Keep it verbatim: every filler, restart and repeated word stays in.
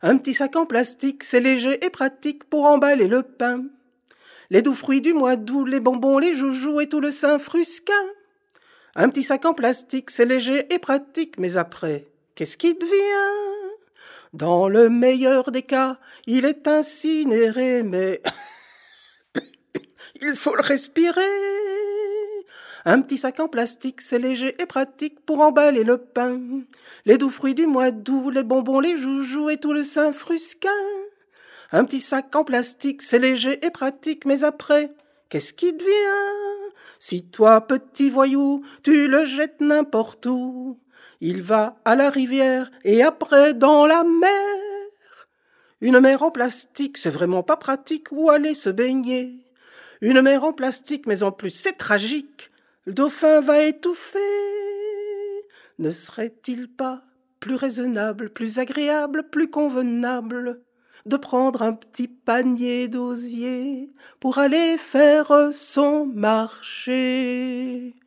Un petit sac en plastique, c'est léger et pratique pour emballer le pain. Les doux fruits du mois d'août, les bonbons, les joujoux et tout le Saint-Frusquin. Un petit sac en plastique, c'est léger et pratique, mais après, qu'est-ce qui devient? Dans le meilleur des cas, il est incinéré, mais il faut le respirer. Un petit sac en plastique, c'est léger et pratique pour emballer le pain. Les doux fruits du mois d'août, les bonbons, les joujoux et tout le Saint-Frusquin. Un petit sac en plastique, c'est léger et pratique, mais après, qu'est-ce qui devient? Si toi, petit voyou, tu le jettes n'importe où, il va à la rivière et après dans la mer. Une mer en plastique, c'est vraiment pas pratique où aller se baigner. Une mer en plastique, mais en plus c'est tragique, le dauphin va étouffer. Ne serait-il pas plus raisonnable, plus agréable, plus convenable de prendre un petit panier d'osier pour aller faire son marché?